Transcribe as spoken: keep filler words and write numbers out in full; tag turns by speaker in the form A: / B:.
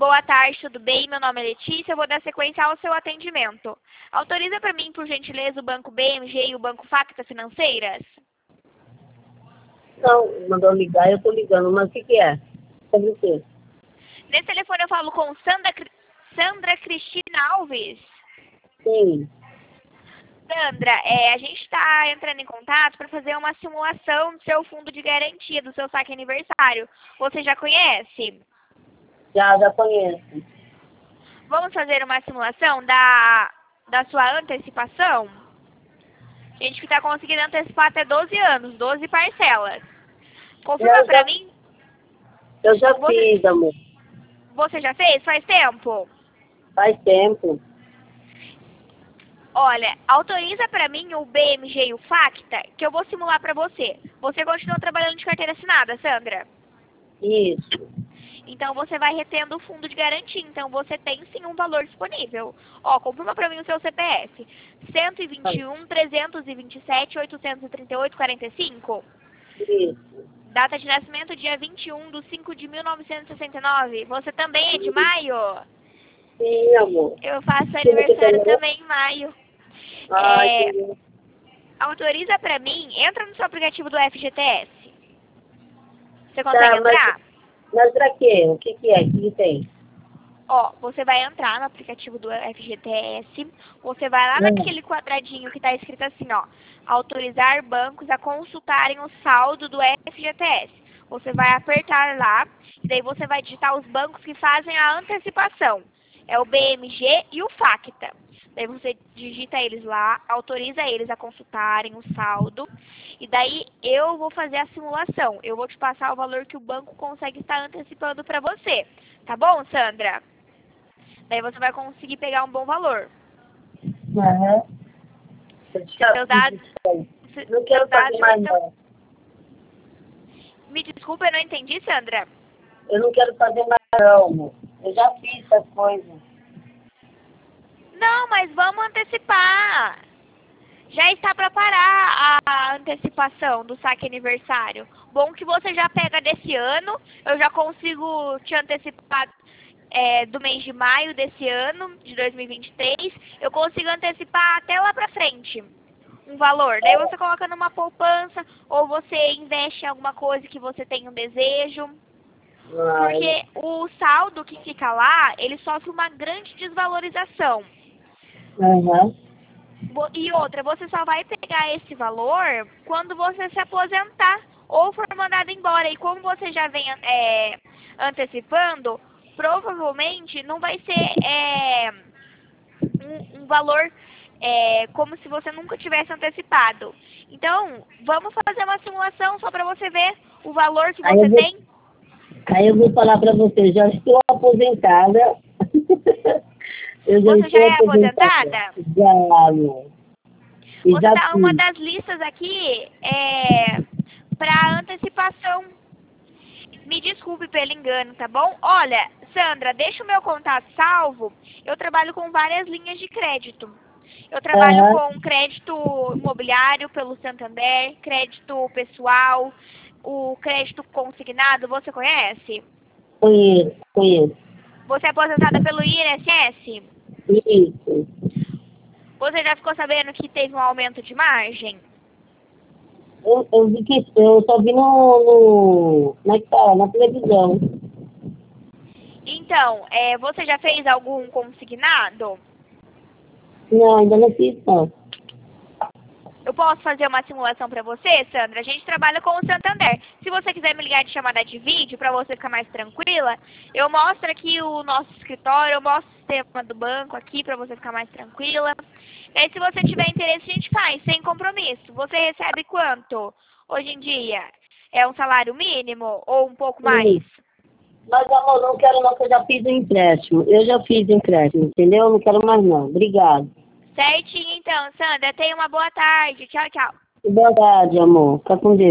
A: Boa tarde, tudo bem? Meu nome é Letícia, eu vou dar sequência ao seu atendimento. Autoriza para mim, por gentileza, o Banco B M G e o Banco Facta Financeiras?
B: Não, mandou ligar, eu tô ligando, mas o que que é? Sobre o quê?
A: Nesse telefone eu falo com Sandra, Sandra Cristina Alves.
B: Sim.
A: Sandra, é, a gente está entrando em contato para fazer uma simulação do seu fundo de garantia, do seu saque aniversário. Você já conhece?
B: Já, já conheço.
A: Vamos fazer uma simulação da, da sua antecipação? A gente está conseguindo antecipar até doze anos, doze parcelas. Confirma
B: Eu
A: para
B: já-
A: mim.
B: Eu já
A: Você,
B: fiz, amor.
A: você já fez? Faz tempo?
B: Faz tempo.
A: Olha, autoriza para mim o B M G e o Facta, que eu vou simular para você. Você continua trabalhando de carteira assinada, Sandra?
B: Isso.
A: Então você vai retendo o fundo de garantia. Então você tem sim um valor disponível. Ó, confirma para mim o seu C P F. cento e vinte e um, trezentos e vinte e sete, oitocentos e trinta e oito, quarenta e cinco.
B: Isso.
A: Data de nascimento dia vinte e um de cinco de mil novecentos e sessenta e nove. Você também é de maio?
B: Sim, amor.
A: Eu faço
B: Que você
A: aniversário
B: tem?
A: também em maio.
B: Ai,
A: É,
B: que...
A: autoriza para mim, entra no seu aplicativo do F G T S. Você consegue
B: Tá, mas,
A: entrar?
B: mas pra quê? O que que é? O que que tem?
A: Ó, você vai entrar no aplicativo do F G T S, você vai lá
B: Hum.
A: naquele quadradinho que está escrito assim, ó, autorizar bancos a consultarem o saldo do F G T S. Você vai apertar lá, e daí você vai digitar os bancos que fazem a antecipação. É o B M G e o Facta. Daí você digita eles lá, autoriza eles a consultarem o saldo, e daí eu vou fazer a simulação. Eu vou te passar o valor que o banco consegue estar antecipando para você. Tá bom, Sandra? Daí você vai conseguir pegar um bom valor.
B: Aham.
A: Seus dados...
B: Não quero
A: seus dados
B: fazer mais
A: estão...
B: não.
A: Me desculpa, eu não entendi, Sandra.
B: Eu não quero fazer mais não, amor. Eu já fiz essas coisas.
A: Não, mas vamos antecipar. Já está para parar a antecipação do saque aniversário. Bom que você já pega desse ano. Eu já consigo te antecipar é, do mês de maio desse ano, de dois mil e vinte e três. Eu consigo antecipar até lá para frente um valor. Daí você coloca numa poupança ou você investe em alguma coisa que você tem um desejo.
B: Ai.
A: Porque o saldo que fica lá, ele sofre uma grande desvalorização.
B: Aham.
A: E outra, você só vai pegar esse valor quando você se aposentar ou for mandado embora. E como você já vem é, antecipando, provavelmente não vai ser é, um, um valor é, como se você nunca tivesse antecipado. Então, vamos fazer uma simulação só para você ver o valor que
B: Aí
A: você
B: eu vou-
A: tem.
B: Aí eu vou falar pra você, já estou aposentada. Eu já
A: Você já
B: estou
A: é aposentada?
B: Já, amor. E
A: Você
B: já
A: tá uma
B: fiz.
A: das listas aqui é, para antecipação. Me desculpe pelo engano, tá bom? Olha, Sandra, deixa o meu contato salvo. Eu trabalho com várias linhas de crédito. Eu trabalho
B: Aham.
A: com crédito imobiliário pelo Santander, crédito pessoal, o crédito consignado, você conhece?
B: Conheço, conheço.
A: Você é aposentada pelo I N S S?
B: Isso.
A: Você já ficou sabendo que teve um aumento de margem?
B: Eu, eu vi que eu só vi no, no. Como é que fala? Na televisão.
A: Então, é, você já fez algum consignado?
B: Não, ainda não fiz, não.
A: Eu posso fazer uma simulação para você, Sandra? A gente trabalha com o Santander. Se você quiser me ligar de chamada de vídeo para você ficar mais tranquila, eu mostro aqui o nosso escritório, eu mostro o sistema do banco aqui para você ficar mais tranquila. E aí, se você tiver interesse, a gente faz, sem compromisso. Você recebe quanto hoje em dia? É um salário mínimo ou um pouco mais?
B: Mas, amor, não quero não, que eu já fiz o empréstimo. Eu já fiz o empréstimo, entendeu? Não quero mais não. Obrigado.
A: Certinho, então, Sandra. Tenha uma boa tarde. Tchau, tchau.
B: Boa tarde, amor. Fica com Deus.